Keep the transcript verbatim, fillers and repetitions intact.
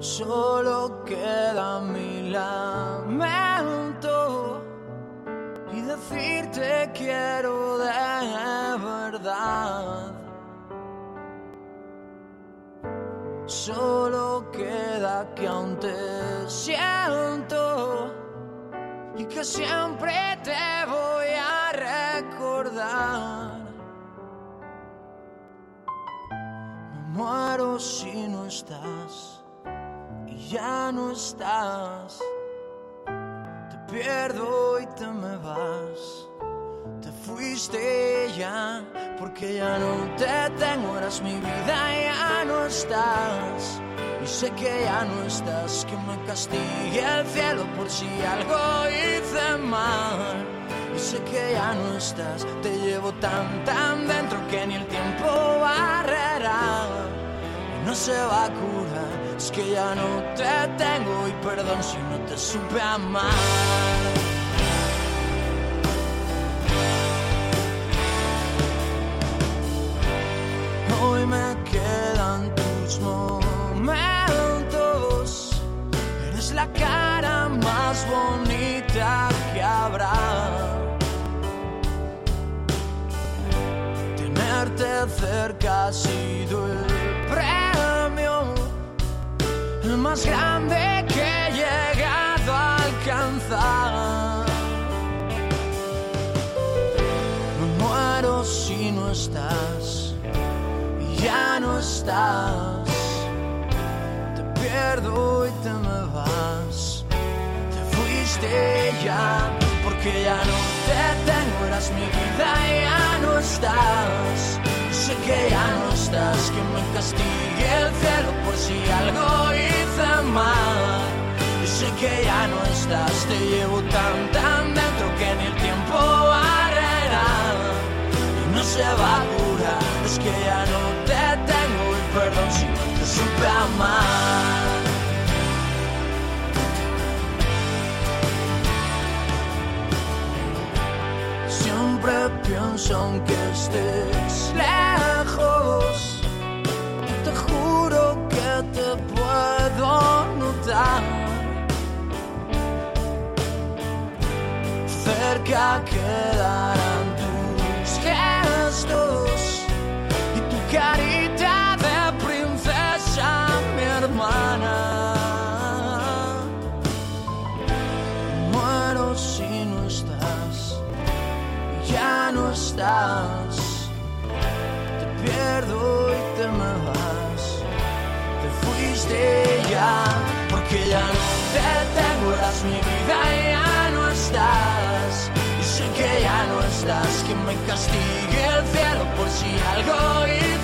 Solo queda mi lamento y decirte quiero de verdad. Solo queda que aún te siento y que siempre te voy a recordar. Me muero si no estás y ya no estás. Te pierdo y te me vas. Te fuiste ya porque ya no te tengo. Eras mi vida, ya no estás. Y sé que ya no estás, que me castigue el cielo por si algo hice mal. Y sé que ya no estás, te llevo tan tan dentro que ni el tiempo barrerá. Y no se va a curar, es que ya no te tengo. Y perdón si no te supe amar. Hoy me quedan tus momentos. Eres la cara más bonita que habrá. Tenerte cerca ha sido el premio, el más grande que he llegado a alcanzar. Me muero si no estás. Ya no estás, te pierdo y te me vas. Te fuiste ya, porque ya no te tengo. Eras mi vida, ya no estás. Sé que ya no estás, que me castigue el cielo por si algo hice mal. Y sé que ya no estás, te llevo tan tan dentro que ni el tiempo barrerá. Y no se va a curar, es que ya no te tengo. Y perdón si no te supe amar. Siempre pienso aunque estés lejos, te juro que te puedo notar. Cerca quedarán tus gestos y tu carita de princesa, mi hermana. Muero si no estás, ya no estás. Te pierdo y te me vas. Te fuiste ya, porque ya no te tengo. Eras mi vida, ya no estás. Y sé que ya no estás, que me castigue el cielo por si algo hice